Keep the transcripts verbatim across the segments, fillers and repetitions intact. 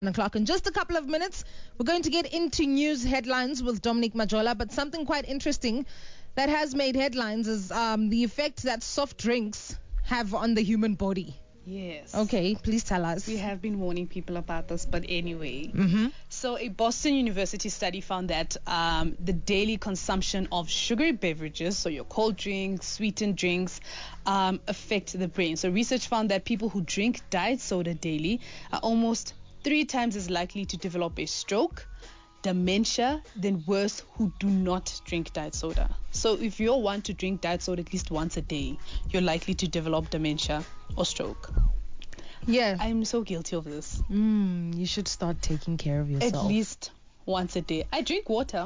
o'clock. In just a couple of minutes, we're going to get into news headlines with Dominic Majola, but something quite interesting that has made headlines is um, the effect that soft drinks have on the human body. Yes. Okay, please tell us. We have been warning people about this, but anyway. Mm-hmm. So a Boston University study found that um, the daily consumption of sugary beverages, so your cold drinks, sweetened drinks, um, affect the brain. So research found that people who drink diet soda daily are almost three times as likely to develop a stroke, dementia, than worse who do not drink diet soda. So if you want to drink diet soda at least once a day, you're likely to develop dementia or stroke. Yeah. I'm so guilty of this. Mm, you should start taking care of yourself. At least once a day. I drink water,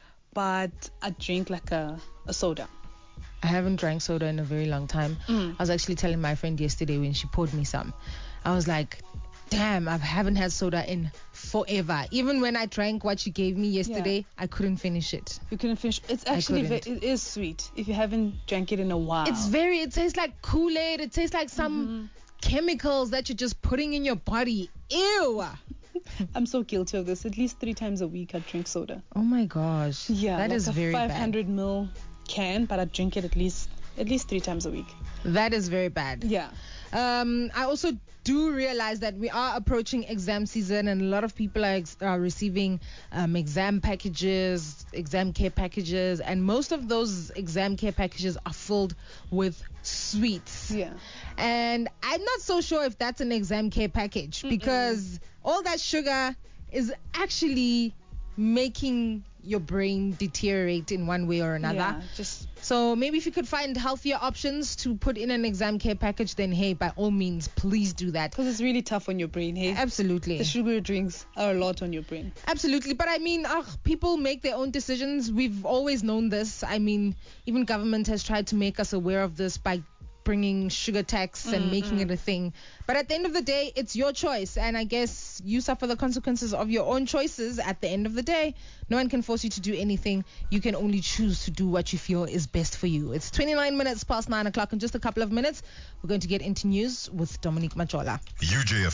but I drink like a, a soda. I haven't drank soda in a very long time. Mm. I was actually telling my friend yesterday when she poured me some. I was like, damn, I haven't had soda in forever. Even when I drank what she gave me yesterday, yeah. I couldn't finish it. You couldn't finish. It's actually very, it is sweet if you haven't drank it in a while. It's very, it tastes like Kool-Aid. It tastes like some mm-hmm. chemicals that you're just putting in your body. Ew. I'm so guilty of this. At least three times a week I drink soda. Oh my gosh. Yeah, that like is a very five hundred bad. mil can, but I drink it at least at least three times a week. That is very bad. Yeah. Um, I also do realize that we are approaching exam season, and a lot of people are, ex- are receiving um, exam packages, exam care packages, and most of those exam care packages are filled with sweets. Yeah. And I'm not so sure if that's an exam care package Mm-mm. because all that sugar is actually making your brain deteriorate in one way or another. Yeah, just so maybe if you could find healthier options to put in an exam care package, then hey, by all means, please do that. Because it's really tough on your brain, hey? Absolutely. The sugary drinks are a lot on your brain. Absolutely. But I mean, ugh, people make their own decisions. We've always known this. I mean, even government has tried to make us aware of this by bringing sugar tax and mm, making mm. it a thing. But at the end of the day, it's your choice. And I guess you suffer the consequences of your own choices at the end of the day. No one can force you to do anything. You can only choose to do what you feel is best for you. It's twenty-nine minutes past nine o'clock. In just a couple of minutes, we're going to get into news with Dominic Majola. U J F